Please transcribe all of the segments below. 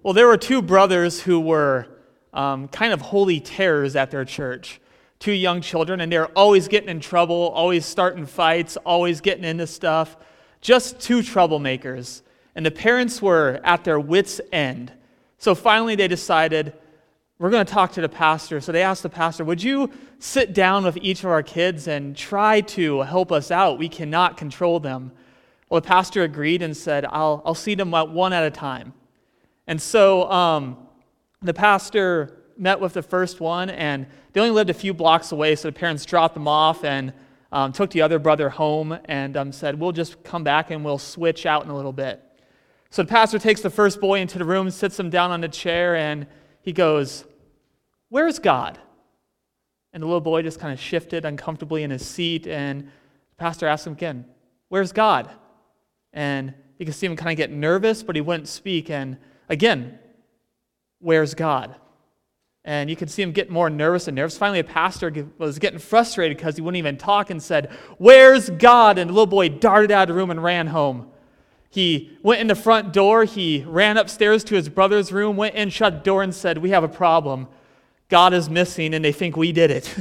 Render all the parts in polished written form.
Well, there were two brothers who were kind of holy terrors at their church. Two young children, and they were always getting in trouble, always starting fights, always getting into stuff. Just two troublemakers. And the parents were at their wits' end. So finally they decided, we're going to talk to the pastor. So they asked the pastor, would you sit down with each of our kids and try to help us out? We cannot control them. Well, the pastor agreed and said, I'll see them one at a time. And so the pastor met with the first one, and they only lived a few blocks away, so the parents dropped them off and took the other brother home and said, we'll just come back and we'll switch out in a little bit. So the pastor takes the first boy into the room, sits him down on the chair, and he goes, where's God? And the little boy just kind of shifted uncomfortably in his seat, and the pastor asked him again, where's God? And you could see him kind of get nervous, but he wouldn't speak, and again, where's God? And you could see him get more nervous and nervous. Finally, a pastor was getting frustrated because he wouldn't even talk and said, where's God? And the little boy darted out of the room and ran home. He went in the front door. He ran upstairs to his brother's room, went in, shut the door, and said, we have a problem. God is missing, and they think we did it.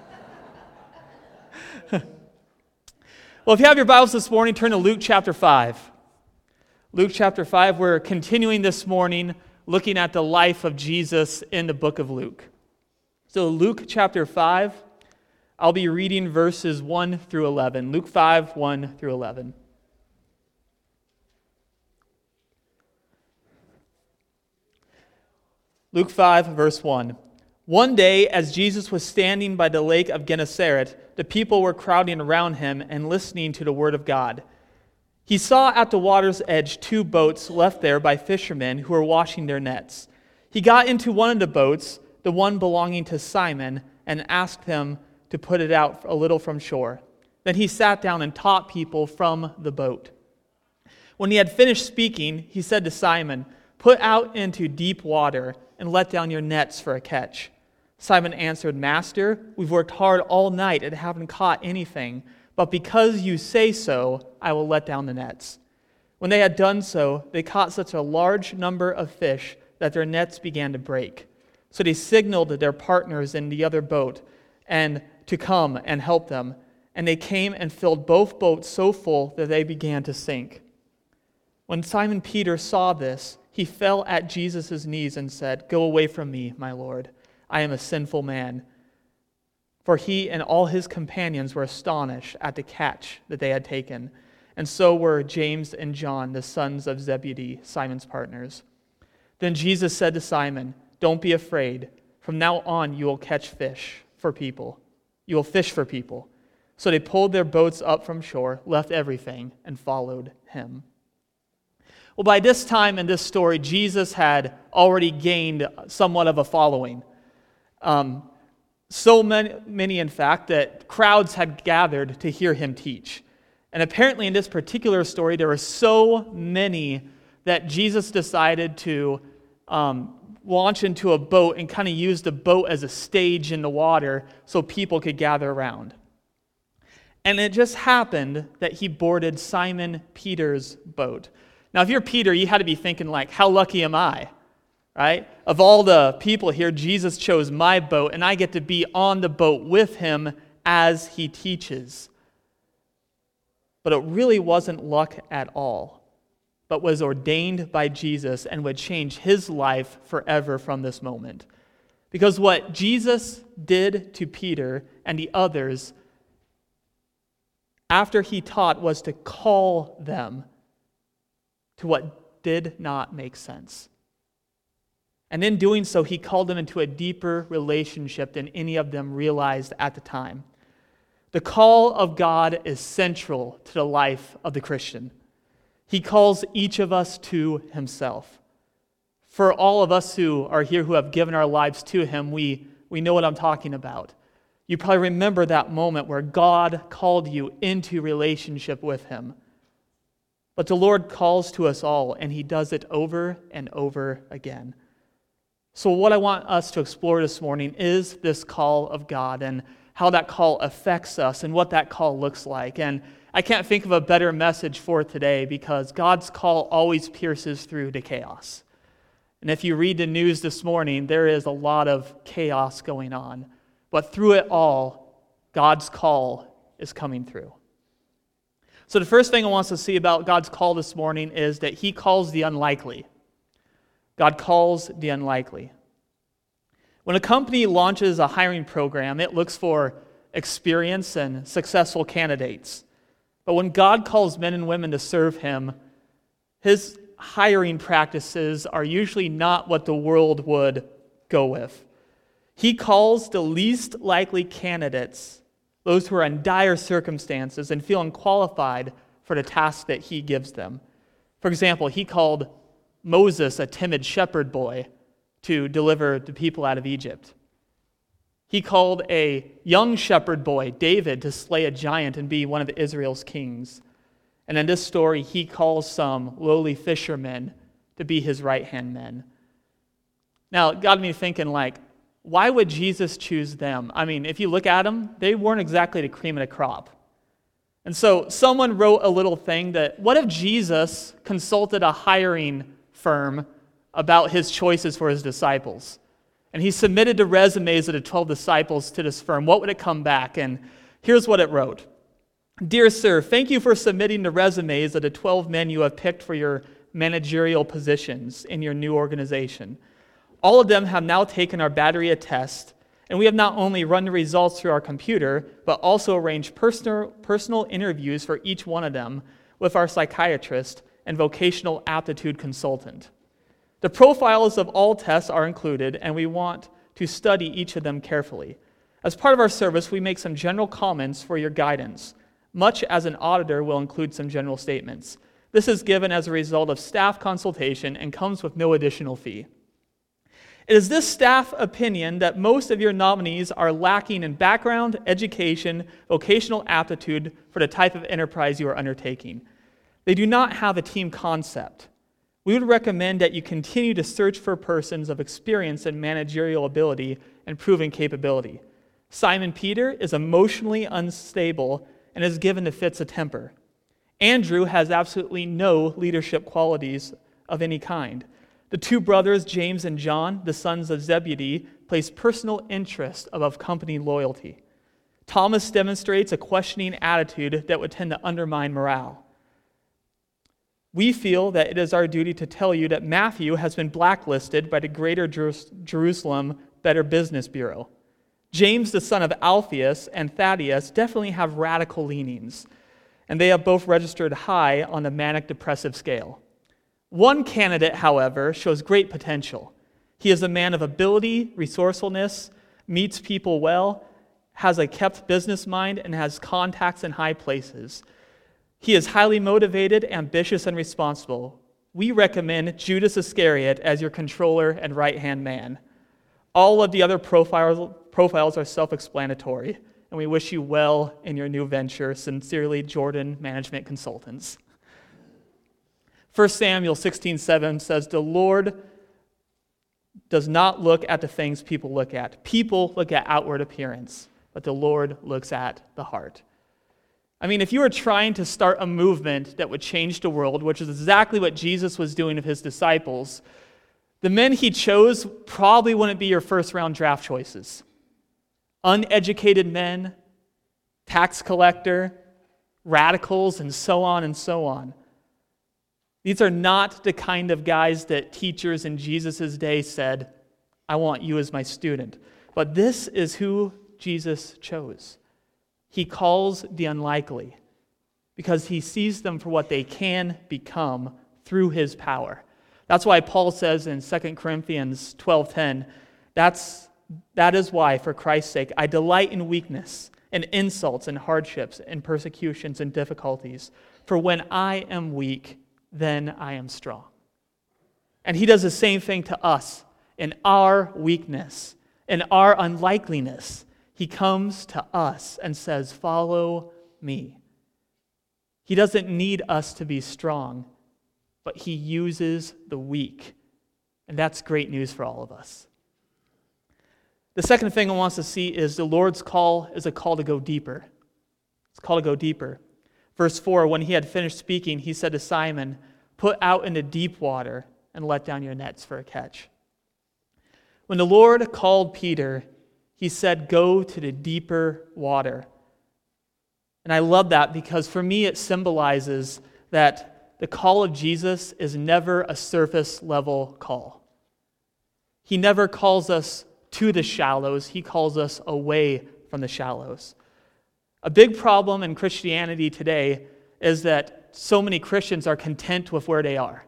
Well, if you have your Bibles this morning, turn to Luke chapter 5. Luke chapter 5, we're continuing this morning looking at the life of Jesus in the book of Luke. So Luke chapter 5, I'll be reading verses 1 through 11. Luke 5, 1 through 11. Luke 5, verse 1. One day, as Jesus was standing by the lake of Gennesaret, the people were crowding around him and listening to the word of God. He saw at the water's edge 2 boats left there by fishermen who were washing their nets. He got into one of the boats, the one belonging to Simon, and asked him to put it out a little from shore. Then he sat down and taught people from the boat. When he had finished speaking, he said to Simon, put out into deep water and let down your nets for a catch. Simon answered, Master, we've worked hard all night and haven't caught anything, but because you say so, I will let down the nets. When they had done so, they caught such a large number of fish that their nets began to break. So they signaled their partners in the other boat and to come and help them. And they came and filled both boats so full that they began to sink. When Simon Peter saw this, he fell at Jesus' knees and said, Go away from me, my Lord. I am a sinful man. For he and all his companions were astonished at the catch that they had taken. And so were James and John, the sons of Zebedee, Simon's partners. Then Jesus said to Simon, Don't be afraid. From now on you will catch fish for people. You will fish for people. So they pulled their boats up from shore, left everything, and followed him. Well, by this time in this story, Jesus had already gained somewhat of a following. So many, in fact, that crowds had gathered to hear him teach. And apparently in this particular story, there were so many that Jesus decided to launch into a boat and kind of use the boat as a stage in the water so people could gather around. And it just happened that he boarded Simon Peter's boat. Now, if you're Peter, you had to be thinking like, how lucky am I? Right? Of all the people here, Jesus chose my boat, and I get to be on the boat with him as he teaches. But it really wasn't luck at all, but was ordained by Jesus and would change his life forever from this moment. Because what Jesus did to Peter and the others after he taught was to call them to what did not make sense. And in doing so, he called them into a deeper relationship than any of them realized at the time. The call of God is central to the life of the Christian. He calls each of us to himself. For all of us who are here who have given our lives to him, we know what I'm talking about. You probably remember that moment where God called you into relationship with him. But the Lord calls to us all, and he does it over and over again. So what I want us to explore this morning is this call of God and how that call affects us and what that call looks like. And I can't think of a better message for today because God's call always pierces through to chaos. And if you read the news this morning, there is a lot of chaos going on. But through it all, God's call is coming through. So the first thing I want us to see about God's call this morning is that he calls the unlikely. God calls the unlikely. When a company launches a hiring program, it looks for experience and successful candidates. But when God calls men and women to serve him, his hiring practices are usually not what the world would go with. He calls the least likely candidates, those who are in dire circumstances and feel unqualified for the task that he gives them. For example, he called Moses, a timid shepherd boy, to deliver the people out of Egypt. He called a young shepherd boy, David, to slay a giant and be one of Israel's kings. And in this story, he calls some lowly fishermen to be his right-hand men. Now, it got me thinking, why would Jesus choose them? I mean, if you look at them, they weren't exactly the cream of the crop. And so someone wrote a little thing that, what if Jesus consulted a hiring firm about his choices for his disciples? And he submitted the resumes of the 12 disciples to this firm. What would it come back? And here's what it wrote. Dear sir, thank you for submitting the resumes of the 12 men you have picked for your managerial positions in your new organization. All of them have now taken our battery of tests, and we have not only run the results through our computer, but also arranged personal interviews for each one of them with our psychiatrist and vocational aptitude consultant. The profiles of all tests are included, and we want to study each of them carefully. As part of our service, we make some general comments for your guidance, much as an auditor will include some general statements. This is given as a result of staff consultation and comes with no additional fee. It is this staff opinion that most of your nominees are lacking in background, education, vocational aptitude for the type of enterprise you are undertaking. They do not have a team concept. We would recommend that you continue to search for persons of experience and managerial ability and proven capability. Simon Peter is emotionally unstable and is given to fits of temper. Andrew has absolutely no leadership qualities of any kind. The two brothers, James and John, the sons of Zebedee, place personal interest above company loyalty. Thomas demonstrates a questioning attitude that would tend to undermine morale. We feel that it is our duty to tell you that Matthew has been blacklisted by the Greater Jerusalem Better Business Bureau. James, the son of Alphaeus, and Thaddeus definitely have radical leanings, and they have both registered high on the manic-depressive scale. One candidate, however, shows great potential. He is a man of ability, resourcefulness, meets people well, has a kept business mind, and has contacts in high places. He is highly motivated, ambitious, and responsible. We recommend Judas Iscariot as your controller and right-hand man. All of the other profiles are self-explanatory, and we wish you well in your new venture. Sincerely, Jordan Management Consultants. 1 Samuel 16:7 says, the Lord does not look at the things people look at. People look at outward appearance, but the Lord looks at the heart. I mean, if you were trying to start a movement that would change the world, which is exactly what Jesus was doing with his disciples, the men he chose probably wouldn't be your first-round draft choices. Uneducated men, tax collector, radicals, and so on and so on. These are not the kind of guys that teachers in Jesus' day said, I want you as my student. But this is who Jesus chose. He calls the unlikely because he sees them for what they can become through his power. That's why Paul says in 2 Corinthians 12:10, that is why, for Christ's sake, I delight in weakness and insults and hardships and persecutions and difficulties. For when I am weak, then I am strong. And he does the same thing to us in our weakness, in our unlikeliness. He comes to us and says, follow me. He doesn't need us to be strong, but he uses the weak. And that's great news for all of us. The second thing I want us to see is the Lord's call is a call to go deeper. It's a call to go deeper. Verse 4, when he had finished speaking, he said to Simon, put out into deep water and let down your nets for a catch. When the Lord called Peter, he said, go to the deeper water. And I love that because for me it symbolizes that the call of Jesus is never a surface level call. He never calls us to the shallows. He calls us away from the shallows. A big problem in Christianity today is that so many Christians are content with where they are.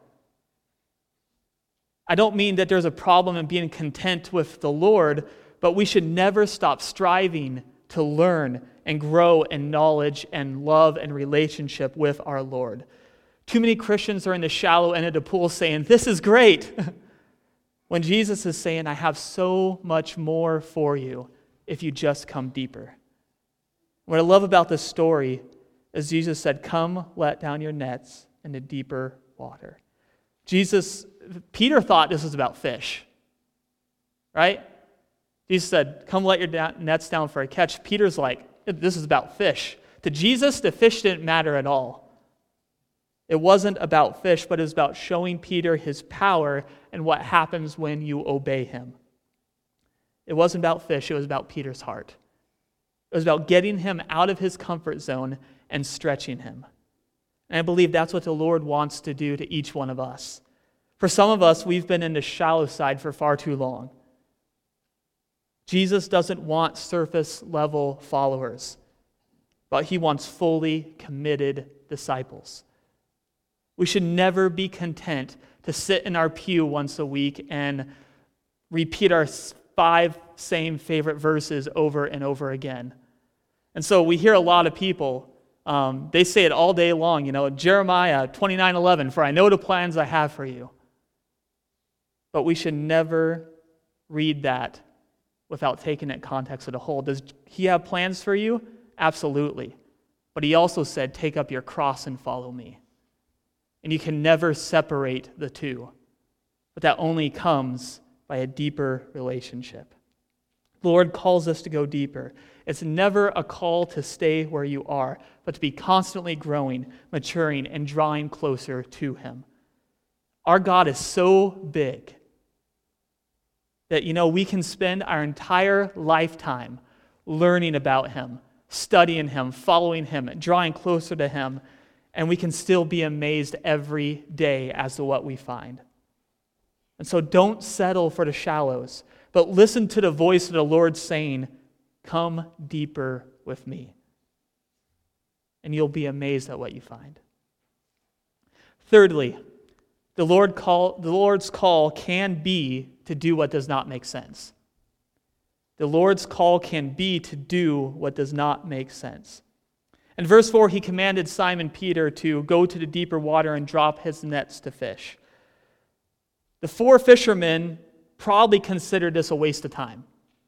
I don't mean that there's a problem in being content with the Lord, but we should never stop striving to learn and grow in knowledge and love and relationship with our Lord. Too many Christians are in the shallow end of the pool saying, this is great, when Jesus is saying, I have so much more for you if you just come deeper. What I love about this story is Jesus said, come let down your nets in the deeper water. Peter thought this was about fish, right? Jesus said, come let your nets down for a catch. Peter's like, this is about fish. To Jesus, the fish didn't matter at all. It wasn't about fish, but it was about showing Peter his power and what happens when you obey him. It wasn't about fish, it was about Peter's heart. It was about getting him out of his comfort zone and stretching him. And I believe that's what the Lord wants to do to each one of us. For some of us, we've been in the shallow side for far too long. Jesus doesn't want surface level followers, but he wants fully committed disciples. We should never be content to sit in our pew once a week and repeat our 5 same favorite verses over and over again. And so we hear a lot of people, they say it all day long, Jeremiah 29:11, for I know the plans I have for you. But we should never read that without taking it context of the whole. Does he have plans for you? Absolutely. But he also said, take up your cross and follow me. And you can never separate the two. But that only comes by a deeper relationship. The Lord calls us to go deeper. It's never a call to stay where you are, but to be constantly growing, maturing, and drawing closer to him. Our God is so big that, we can spend our entire lifetime learning about him, studying him, following him, drawing closer to him, and we can still be amazed every day as to what we find. And so don't settle for the shallows, but listen to the voice of the Lord saying, come deeper with me. And you'll be amazed at what you find. Thirdly, the Lord's call can be to do what does not make sense. The Lord's call can be to do what does not make sense. In verse 4, he commanded Simon Peter to go to the deeper water and drop his nets to fish. The 4 fishermen probably considered this a waste of time.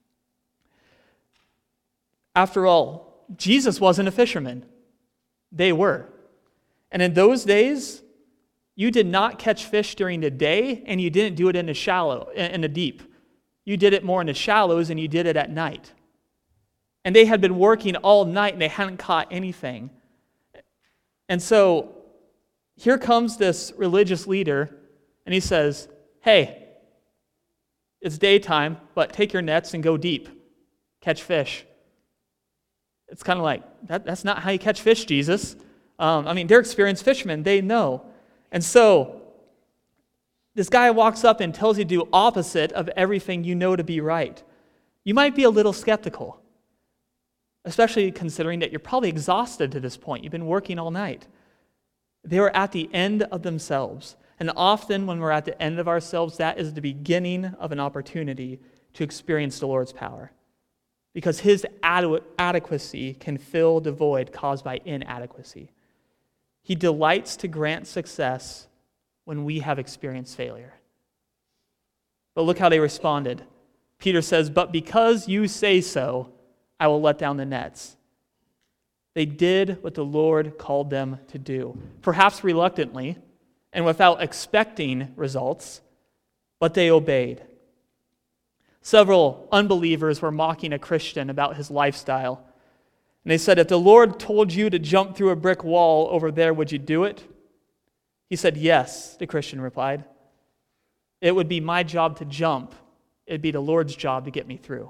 After all, Jesus wasn't a fisherman. They were. And in those days, you did not catch fish during the day, and you didn't do it in the deep. You did it more in the shallows, and you did it at night. And they had been working all night, and they hadn't caught anything. And so here comes this religious leader, and he says, hey, it's daytime, but take your nets and go deep. Catch fish. It's kind of like, that's not how you catch fish, Jesus. They're experienced fishermen. They know. And so this guy walks up and tells you to do opposite of everything you know to be right. You might be a little skeptical, especially considering that you're probably exhausted to this point. You've been working all night. They were at the end of themselves. And often when we're at the end of ourselves, that is the beginning of an opportunity to experience the Lord's power. Because his adequacy can fill the void caused by inadequacy. He delights to grant success when we have experienced failure. But look how they responded. Peter says, but because you say so, I will let down the nets. They did what the Lord called them to do, perhaps reluctantly and without expecting results, but they obeyed. Several unbelievers were mocking a Christian about his lifestyle. And they said, if the Lord told you to jump through a brick wall over there, would you do it? He said, yes, the Christian replied. it would be my job to jump. It'd be the Lord's job to get me through.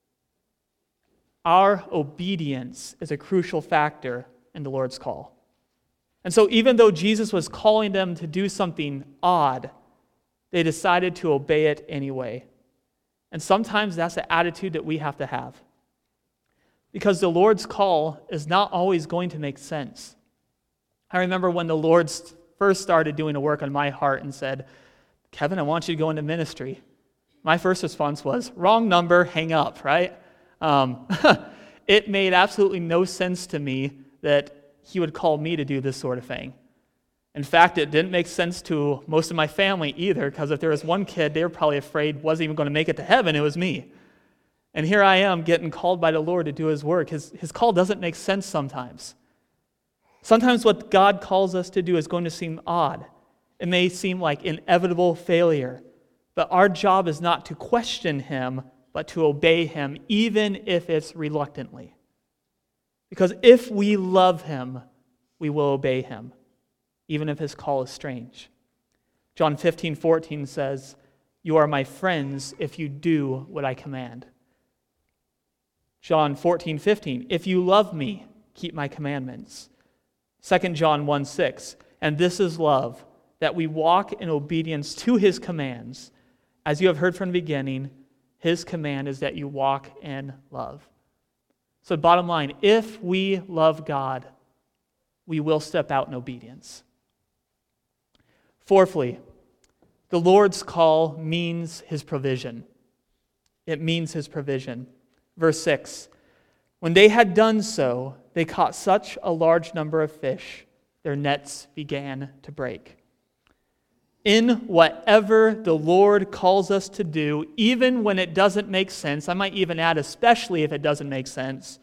Our obedience is a crucial factor in the Lord's call. And so even though Jesus was calling them to do something odd, they decided to obey it anyway. And sometimes that's the attitude that we have to have. Because the Lord's call is not always going to make sense. I remember when the Lord first started doing a work on my heart and said, Kevin, I want you to go into ministry. My first response was, wrong number, hang up, right? It made absolutely no sense to me that he would call me to do this sort of thing. In fact, it didn't make sense to most of my family either, because if there was one kid they were probably afraid wasn't even going to make it to heaven, it was me. And here I am getting called by the Lord to do his work. His call doesn't make sense sometimes. Sometimes what God calls us to do is going to seem odd. It may seem like inevitable failure. But our job is not to question him, but to obey him, even if it's reluctantly. Because if we love him, we will obey him, even if his call is strange. John 15:14 says, "You are my friends if you do what I command." John 14:15, "If you love me, keep my commandments." 2 John 1:6, "And this is love, that we walk in obedience to his commands. As you have heard from the beginning, his command is that you walk in love." So bottom line, if we love God, we will step out in obedience. Fourthly, the Lord's call means his provision. It means his provision. Verse 6, "When they had done so, they caught such a large number of fish, their nets began to break." In whatever the Lord calls us to do, even when it doesn't make sense, I might even add especially if it doesn't make sense,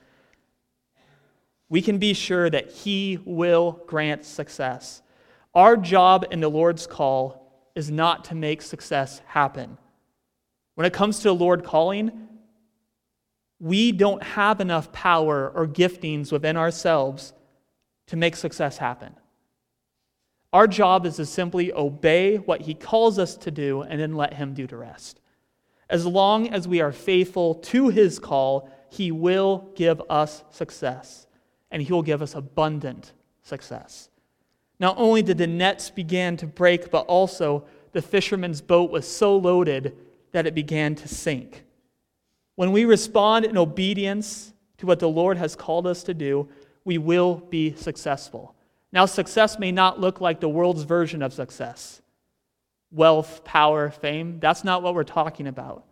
we can be sure that he will grant success. Our job in the Lord's call is not to make success happen. When it comes to the Lord calling, we don't have enough power or giftings within ourselves to make success happen. Our job is to simply obey what he calls us to do and then let him do the rest. As long as we are faithful to his call, he will give us success, and he will give us abundant success. Not only did the nets begin to break, but also the fisherman's boat was so loaded that it began to sink. When we respond in obedience to what the Lord has called us to do, we will be successful. Now, success may not look like the world's version of success. Wealth, power, fame, that's not what we're talking about.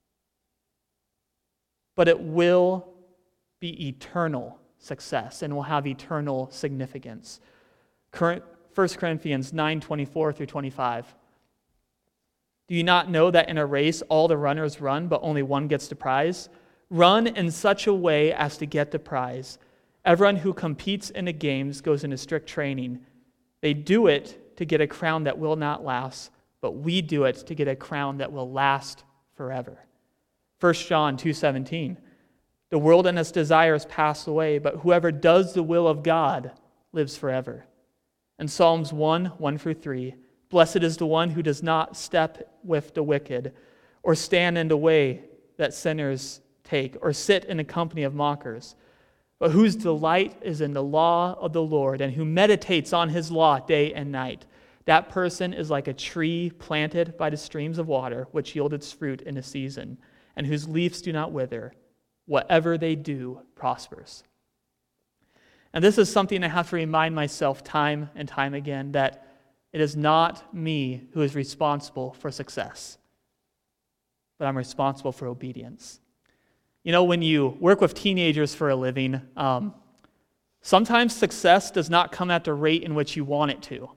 But it will be eternal success and will have eternal significance. 1 Corinthians 9:24 through 25. "Do you not know that in a race all the runners run, but only one gets the prize? Run in such a way as to get the prize. Everyone who competes in the games goes into strict training. They do it to get a crown that will not last, but we do it to get a crown that will last forever." 1 John 2:17, "The world and its desires pass away, but whoever does the will of God lives forever." And Psalms 1 through 3, "Blessed is the one who does not step with the wicked, or stand in the way that sinners take, or sit in the company of mockers, but whose delight is in the law of the Lord, and who meditates on his law day and night. That person is like a tree planted by the streams of water, which yield its fruit in a season, and whose leaves do not wither. Whatever they do prospers." And this is something I have to remind myself time and time again, that it is not me who is responsible for success, but I'm responsible for obedience. You know, when you work with teenagers for a living, sometimes success does not come at the rate in which you want it to.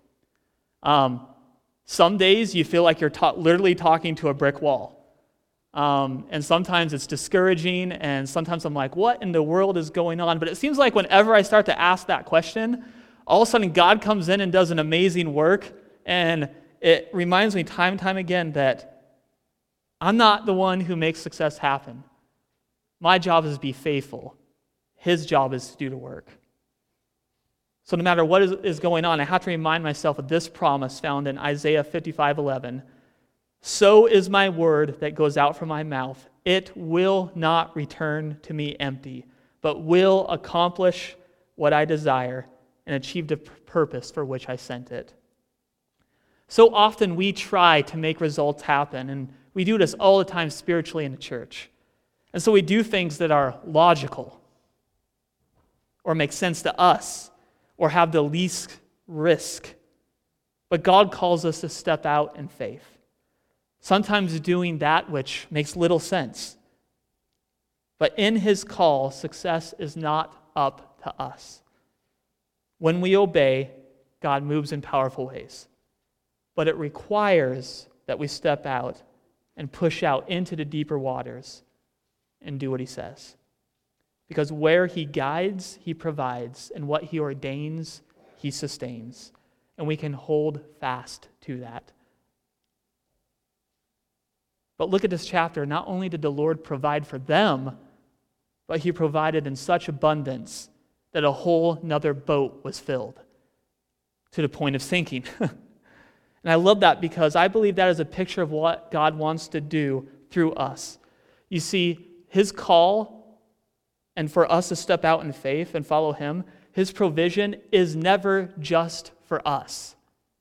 Some days you feel like you're literally talking to a brick wall. And sometimes it's discouraging, and sometimes I'm like, what in the world is going on? But it seems like whenever I start to ask that question, all of a sudden God comes in and does an amazing work, and it reminds me time and time again that I'm not the one who makes success happen. My job is to be faithful. His job is to do the work. So no matter what is going on, I have to remind myself of this promise found in Isaiah 55:11. So is my word that goes out from my mouth. It will not return to me empty, but will accomplish what I desire and achieve the purpose for which I sent it. So often we try to make results happen, and we do this all the time spiritually in the church. And so we do things that are logical or make sense to us or have the least risk. But God calls us to step out in faith, sometimes doing that which makes little sense. But in his call, success is not up to us. When we obey, God moves in powerful ways. But it requires that we step out and push out into the deeper waters and do what he says. Because where he guides, he provides, and what he ordains, he sustains. And we can hold fast to that. But look at this chapter. Not only did the Lord provide for them, but he provided in such abundance that a whole nother boat was filled to the point of sinking. And I love that because I believe that is a picture of what God wants to do through us. You see, his call, and for us to step out in faith and follow him, his provision is never just for us,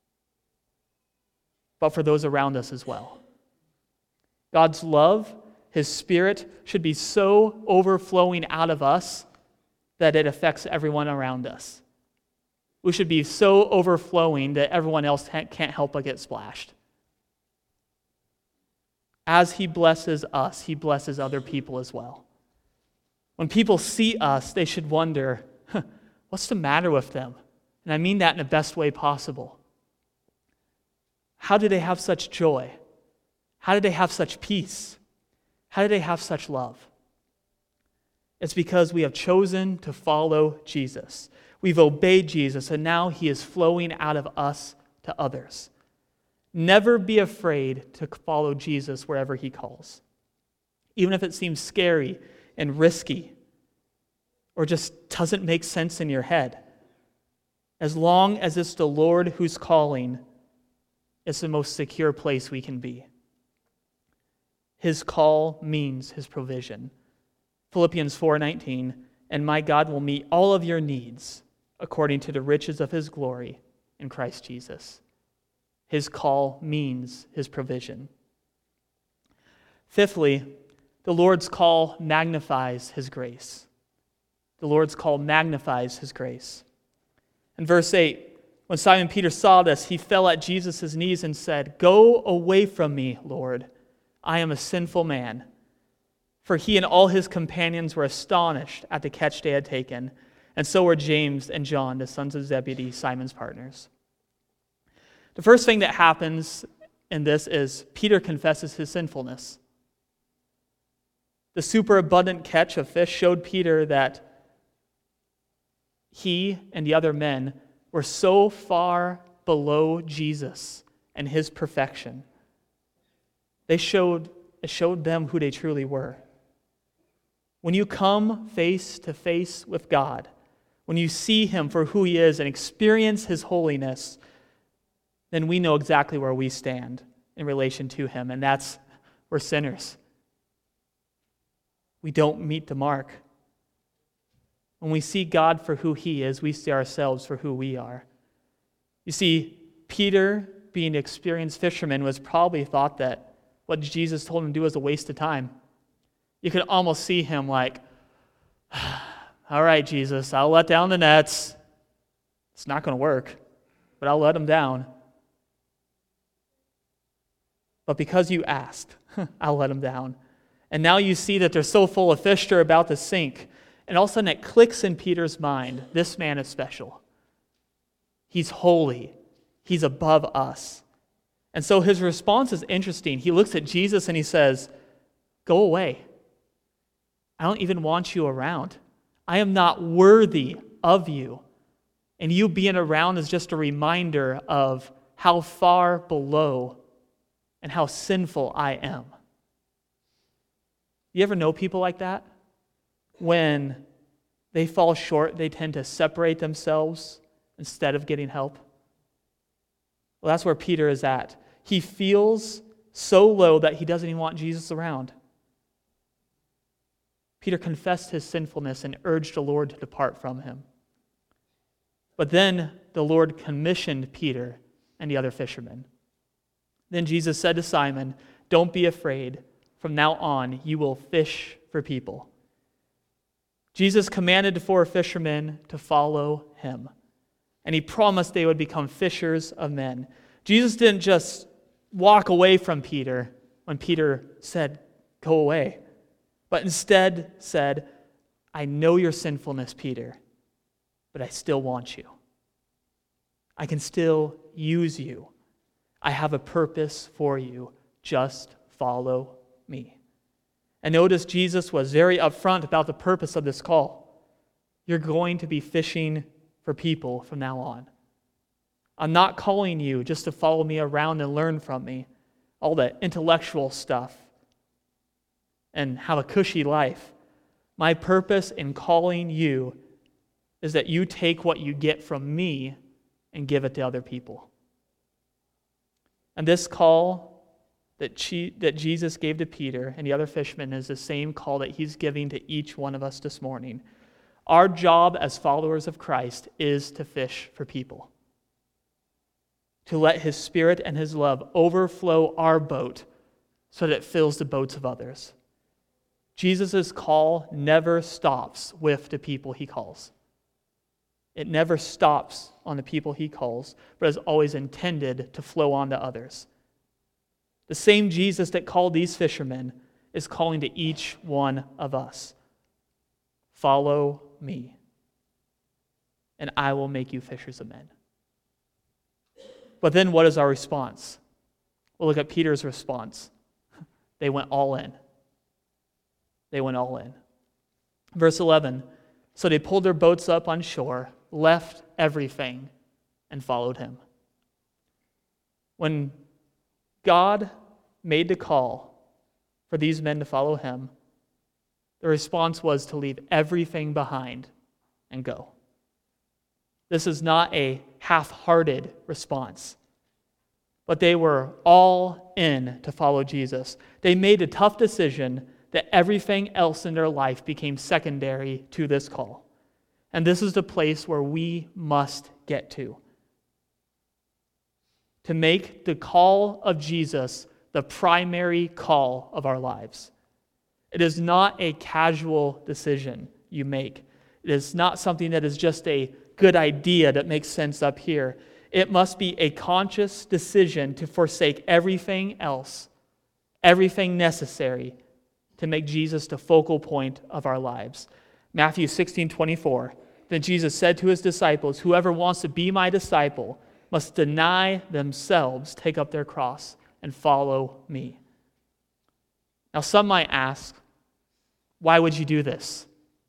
but for those around us as well. God's love, his Spirit, should be so overflowing out of us that it affects everyone around us. We should be so overflowing that everyone else can't help but get splashed. As he blesses us, he blesses other people as well. When people see us, they should wonder, what's the matter with them? And I mean that in the best way possible. How do they have such joy? How do they have such peace? How do they have such love? It's because we have chosen to follow Jesus. We've obeyed Jesus, and now he is flowing out of us to others. Never be afraid to follow Jesus wherever he calls, even if it seems scary and risky or just doesn't make sense in your head. As long as it's the Lord who's calling, it's the most secure place we can be. His call means his provision. Philippians 4:19, and my God will meet all of your needs according to the riches of his glory in Christ Jesus. His call means his provision. Fifthly, the Lord's call magnifies his grace. The Lord's call magnifies his grace. In verse 8, when Simon Peter saw this, he fell at Jesus' knees and said, "Go away from me, Lord. I am a sinful man." For he and all his companions were astonished at the catch they had taken, and so were James and John, the sons of Zebedee, Simon's partners. The first thing that happens in this is Peter confesses his sinfulness. The superabundant catch of fish showed Peter that he and the other men were so far below Jesus and his perfection. It showed them who they truly were. When you come face to face with God, when you see him for who he is and experience his holiness, then we know exactly where we stand in relation to him, and that's we're sinners. We don't meet the mark. When we see God for who he is, we see ourselves for who we are. You see, Peter, being an experienced fisherman, was probably thought that what Jesus told him to do was a waste of time. You could almost see him like, all right, Jesus, I'll let down the nets. It's not going to work, but I'll let them down. But because you asked, I'll let them down. And now you see that they're so full of fish, they're about to sink. And all of a sudden it clicks in Peter's mind, this man is special. He's holy. He's above us. And so his response is interesting. He looks at Jesus and he says, "Go away. I don't even want you around. I am not worthy of you." And you being around is just a reminder of how far below and how sinful I am. You ever know people like that? When they fall short, they tend to separate themselves instead of getting help. Well, that's where Peter is at. He feels so low that he doesn't even want Jesus around. Peter confessed his sinfulness and urged the Lord to depart from him. But then the Lord commissioned Peter and the other fishermen. Then Jesus said to Simon, "Don't be afraid. From now on, you will fish for people." Jesus commanded the 4 fishermen to follow him, and he promised they would become fishers of men. Jesus didn't just walk away from Peter when Peter said, "Go away," but instead said, "I know your sinfulness, Peter, but I still want you. I can still use you. I have a purpose for you. Just follow me." And notice Jesus was very upfront about the purpose of this call. You're going to be fishing for people from now on. I'm not calling you just to follow me around and learn from me, all the intellectual stuff, and have a cushy life. My purpose in calling you is that you take what you get from me and give it to other people. And this call that Jesus gave to Peter and the other fishermen is the same call that he's giving to each one of us this morning. Our job as followers of Christ is to fish for people, to let his Spirit and his love overflow our boat so that it fills the boats of others. Jesus' call never stops with the people he calls. It never stops on the people he calls, but is always intended to flow on to others. The same Jesus that called these fishermen is calling to each one of us. Follow me, and I will make you fishers of men. But then what is our response? We'll look at Peter's response. They went all in. They went all in. Verse 11, so they pulled their boats up on shore, left everything, and followed him. When God made the call for these men to follow him, the response was to leave everything behind and go. This is not a half-hearted response, but they were all in to follow Jesus. They made a tough decision that everything else in their life became secondary to this call. And this is the place where we must get to make the call of Jesus the primary call of our lives. It is not a casual decision you make. It is not something that is just a good idea that makes sense up here. It must be a conscious decision to forsake everything else, everything necessary to make Jesus the focal point of our lives. Matthew 16:24. Then Jesus said to his disciples, "Whoever wants to be my disciple must deny themselves, take up their cross, and follow me." Now some might ask, why would you do this?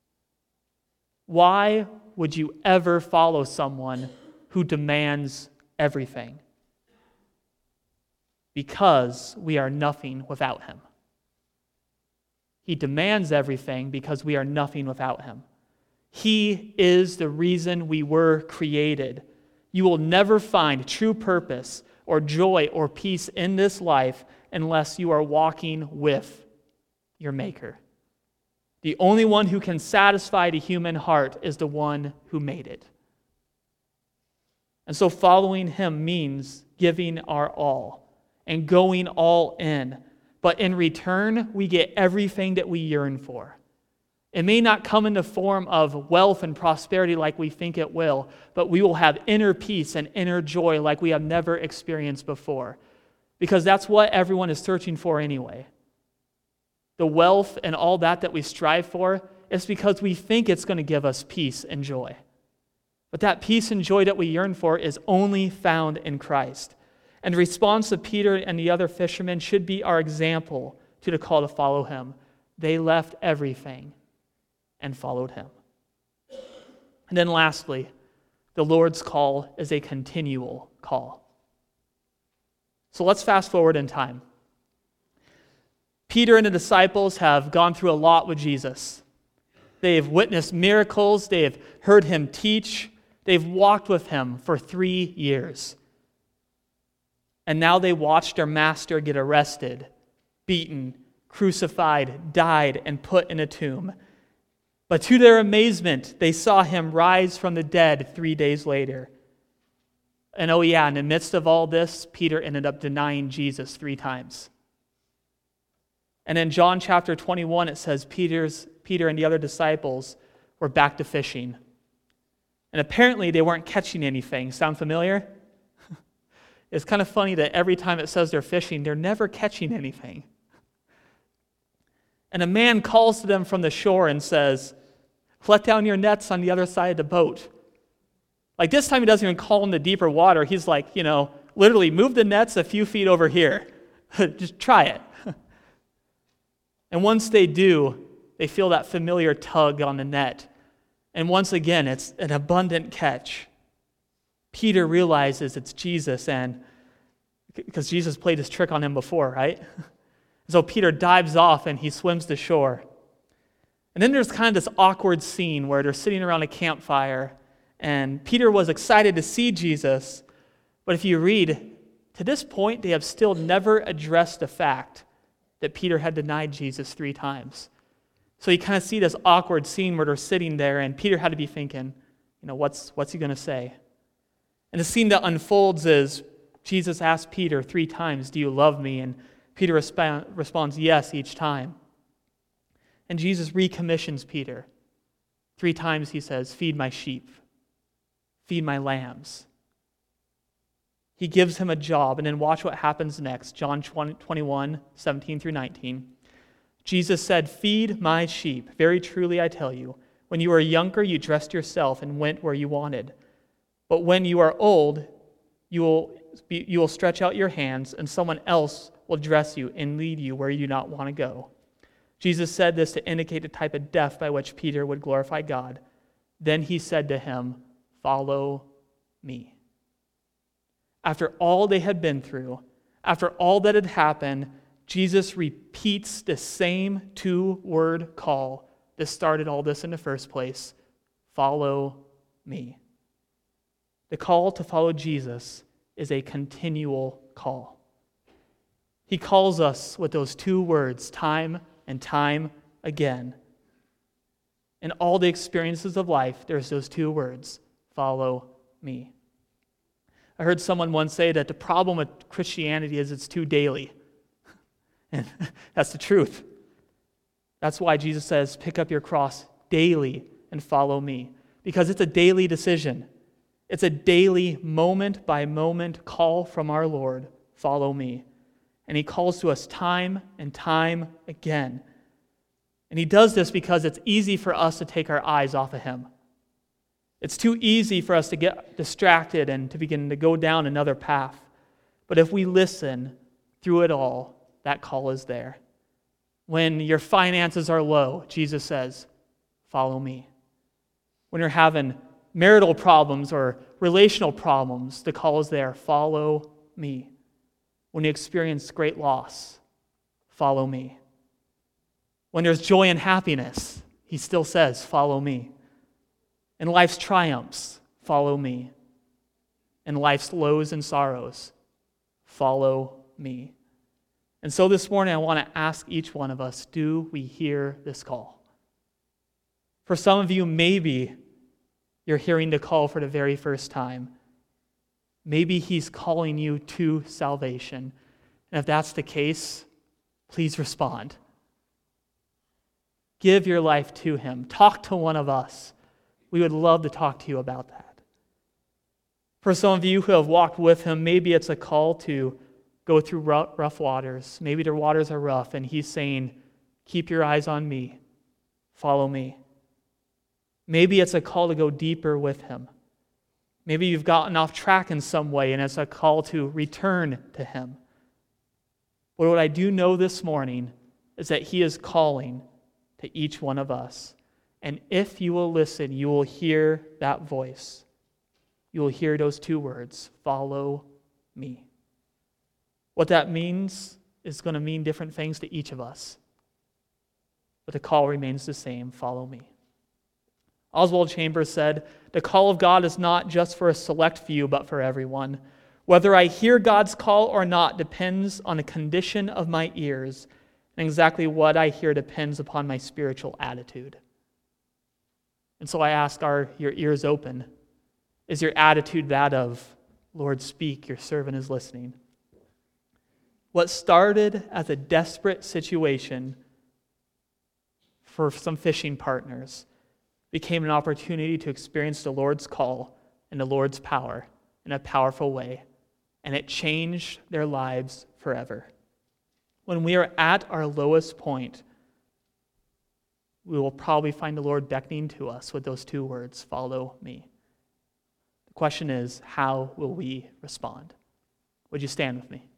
Why would you ever follow someone who demands everything? Because we are nothing without him. He demands everything because we are nothing without him. He is the reason we were created. You will never find true purpose or joy or peace in this life unless you are walking with your Maker. The only one who can satisfy the human heart is the one who made it. And so following him means giving our all and going all in. But in return, we get everything that we yearn for. It may not come in the form of wealth and prosperity like we think it will, but we will have inner peace and inner joy like we have never experienced before. Because that's what everyone is searching for anyway. The wealth and all that we strive for is because we think it's going to give us peace and joy. But that peace and joy that we yearn for is only found in Christ. And the response of Peter and the other fishermen should be our example to the call to follow him. They left everything and followed him. And then lastly, the Lord's call is a continual call. So let's fast forward in time. Peter and the disciples have gone through a lot with Jesus. They've witnessed miracles. They've heard him teach. They've walked with him for 3 years. And now they watched their master get arrested, beaten, crucified, died, and put in a tomb. But to their amazement, they saw him rise from the dead 3 days later. And oh yeah, in the midst of all this, Peter ended up denying Jesus 3 times. And in John chapter 21, it says Peter and the other disciples were back to fishing. And apparently they weren't catching anything. Sound familiar? It's kind of funny that every time it says they're fishing, they're never catching anything. And a man calls to them from the shore and says, "Let down your nets on the other side of the boat." Like this time he doesn't even call them to deeper water. He's like, literally move the nets a few feet over here. Just try it. And once they do, they feel that familiar tug on the net. And once again, it's an abundant catch. Peter realizes it's Jesus, and because Jesus played his trick on him before, right? So Peter dives off and he swims to shore. And then there's kind of this awkward scene where they're sitting around a campfire, and Peter was excited to see Jesus, but if you read, to this point, they have still never addressed the fact that Peter had denied Jesus 3 times. So you kind of see this awkward scene where they're sitting there, and Peter had to be thinking, what's he going to say? And the scene that unfolds is Jesus asks Peter 3 times, "Do you love me?" And Peter responds, "Yes," each time. And Jesus recommissions Peter. 3 times he says, "Feed my sheep. Feed my lambs." He gives him a job, and then watch what happens next. John 21, 17 through 19. Jesus said, "Feed my sheep. Very truly I tell you, when you were younger, you dressed yourself and went where you wanted. But when you are old, you will stretch out your hands, and someone else will dress you and lead you where you do not want to go." Jesus said this to indicate the type of death by which Peter would glorify God. Then he said to him, "Follow me." After all they had been through, after all that had happened, Jesus repeats the same 2-word call that started all this in the first place: follow me. The call to follow Jesus is a continual call. He calls us with those 2 words time and time again. In all the experiences of life, there's those 2 words: follow me. I heard someone once say that the problem with Christianity is it's too daily. And that's the truth. That's why Jesus says, pick up your cross daily and follow me. Because it's a daily decision. It's a daily, moment-by-moment call from our Lord, follow me. And he calls to us time and time again. And he does this because it's easy for us to take our eyes off of him. It's too easy for us to get distracted and to begin to go down another path. But if we listen through it all, that call is there. When your finances are low, Jesus says, follow me. When you're having marital problems or relational problems, the call is there, follow me. When you experience great loss, follow me. When there's joy and happiness, he still says, follow me. In life's triumphs, follow me. In life's lows and sorrows, follow me. And so this morning, I want to ask each one of us, do we hear this call? For some of you, maybe you're hearing the call for the very first time. Maybe he's calling you to salvation. And if that's the case, please respond. Give your life to him. Talk to one of us. We would love to talk to you about that. For some of you who have walked with him, maybe it's a call to go through rough waters. Maybe the waters are rough, and he's saying, keep your eyes on me. Follow me. Maybe it's a call to go deeper with him. Maybe you've gotten off track in some way, and it's a call to return to him. But what I do know this morning is that he is calling to each one of us. And if you will listen, you will hear that voice. You will hear those 2 words, follow me. What that means is going to mean different things to each of us. But the call remains the same, follow me. Oswald Chambers said, the call of God is not just for a select few, but for everyone. Whether I hear God's call or not depends on the condition of my ears, and exactly what I hear depends upon my spiritual attitude. And so I ask, are your ears open? Is your attitude that of, Lord, speak, your servant is listening? What started as a desperate situation for some fishing partners became an opportunity to experience the Lord's call and the Lord's power in a powerful way, and it changed their lives forever. When we are at our lowest point, we will probably find the Lord beckoning to us with those two words, follow me. The question is, how will we respond? Would you stand with me?